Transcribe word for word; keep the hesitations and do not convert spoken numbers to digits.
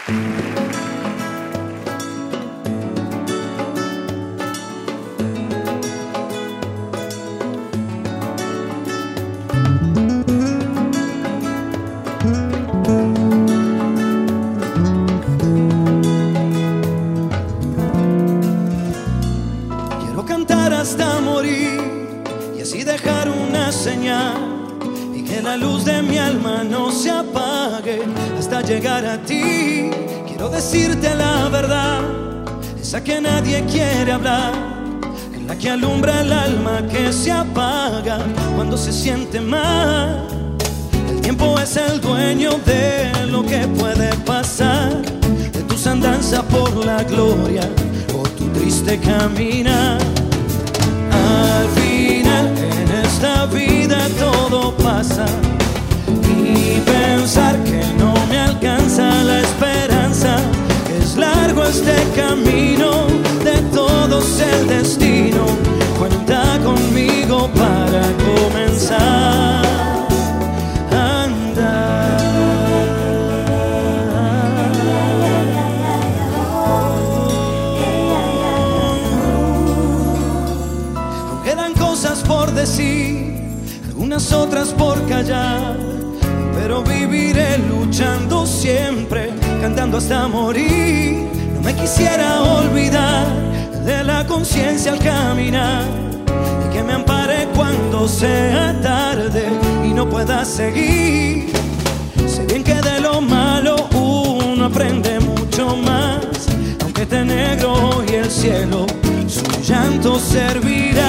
Quiero cantar hasta morir y así dejar una señal, y que la luz de mi alma no se apague hasta llegar a ti. Quiero decirte la verdad, esa que nadie quiere hablar, la que alumbra el alma que se apaga cuando se siente mal. El tiempo es el dueño de lo que puede pasar, de tus andanzas por la gloria o tu triste caminar. Al final en esta vida todo pasa, y pensar que no me alcanza la esperanza, es largo este camino, de todos el destino. Cuenta conmigo para comenzar a andar. Aún quedan cosas por decir, algunas otras por callar, pero viviré luchando siempre, cantando hasta morir. No me quisiera olvidar de la conciencia al caminar, y que me ampare cuando sea tarde y no pueda seguir. Sé bien que de lo malo uno aprende mucho más, aunque esté negro hoy el cielo, su llanto servirá.